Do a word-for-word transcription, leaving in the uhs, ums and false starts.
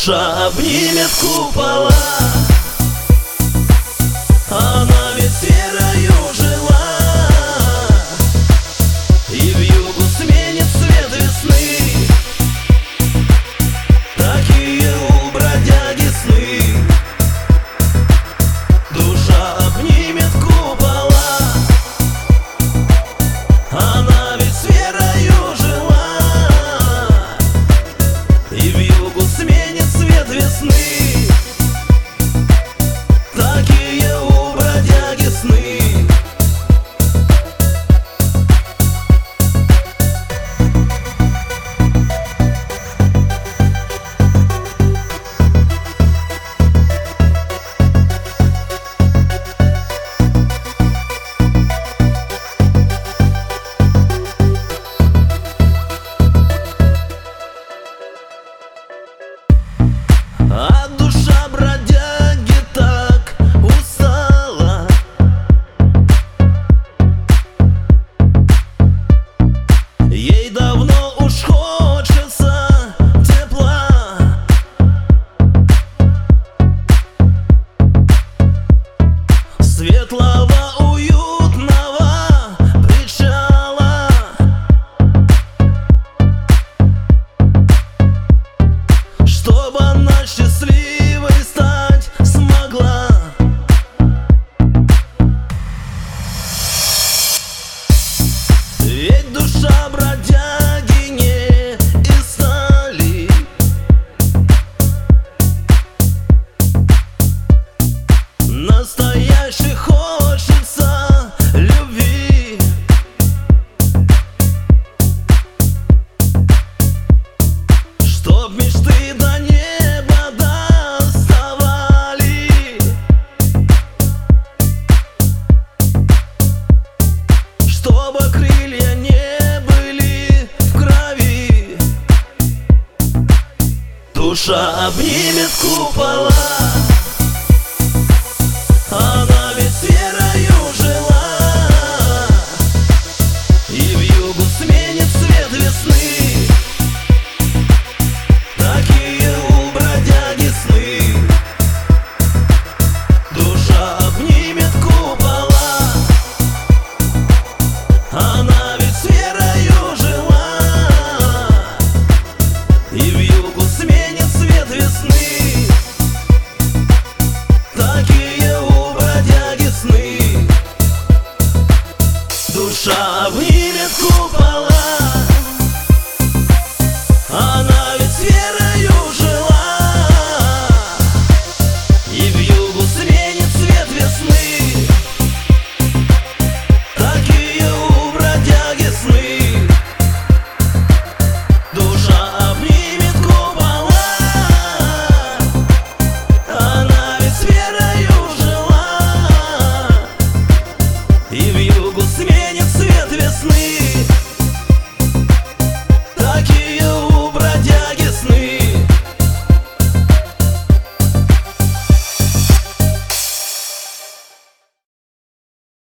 Душа обнимет купола, она ведь серою жила, и в югу сменит свет весны. Такие у бродяги сны. Душа обнимет купола, она ведь серою жила, и в югу сменит свет весны. Такие у бродяги сны. А душа бродяги так устала, ей давно уж хочется тепла. Светлого уютного причала, чтобы она счастливой стать смогла. Ведь душа бродяги не из стали, настоящей хочется любви. Чтоб мечты до неба доставали, чтобы крылья не были в крови. Душа обнимет купола, она ведь серою жила, и в югу сменит свет весны. Такие у бродяги сны. Душа обнимет купола, она ведь серою жила, и в югу сменит свет весны. Такие у бродяги сны. Душа обнимет купола, она ведь серою жила, и в югу сменит свет весны. Такие у бродяги сны. Душа обнимет купола, она ведь серою жила, и в югу сменит свет весны.